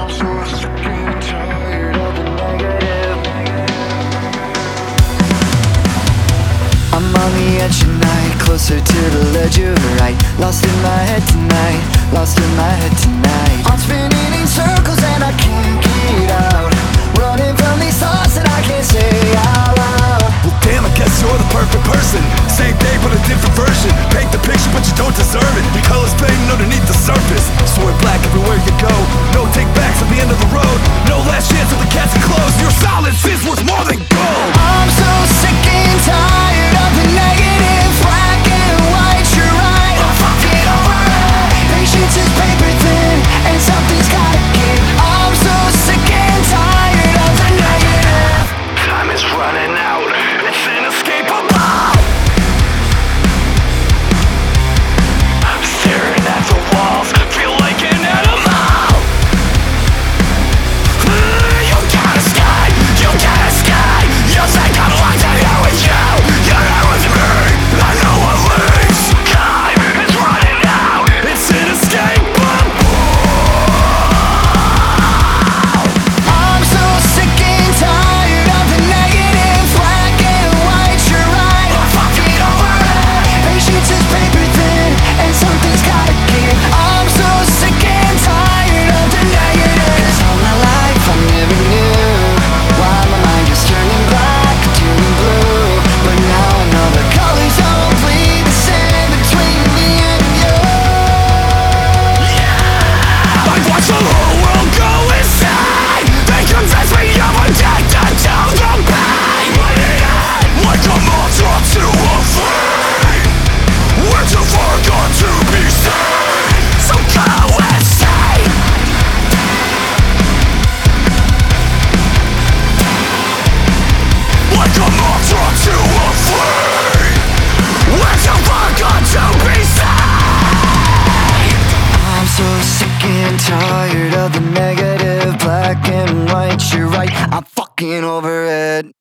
I'm so sick and tired of the negative. I'm on the edge tonight, closer to the ledge of right. Lost in my head tonight, lost in my head tonight. I'm spinning in circles and I can't get out, running from these thoughts that I can't say out loud. Well damn, I guess you're the perfect person. Same day but a different version. Paint the picture but you don't deserve it. Your color's fading underneath the surface. Sword black everywhere you go. No take backs at the end of the road. No last chance till the casket closed. Your silence is worth more than gold. I'm so sick and tired of the negative. Black and white, you're right, I'm fucking over it. Patience is paper thin and something's gotta give. I'm so sick and tired of the negative. Time is running out, it's inescapable. Staring at the walls, feel like an animal. You gotta escape, you gotta escape. You think I'm like to here with you, you're here with me. I know what leaves. Time is running out, it's inescapable. I'm so sick and tired of the negative. Black and white, you're right, I'm fucking over it. Patience is paper thin and something's gotta give. I'm so sick and tired of the negative. 'Cause all my life I never knew why my mind is turning black, turning blue. But now I know the colors don't bleed the same between me and you. I watch the whole world go insane. They convince me I'm addicted to the pain. Like a mantra to a flame. We're too far gone to be sane. So go insane. Like a mantra to a flame. We're too far gone to be sane. I'm so sick and tired of the negative. Black and white, you're right, I'm fucking over it.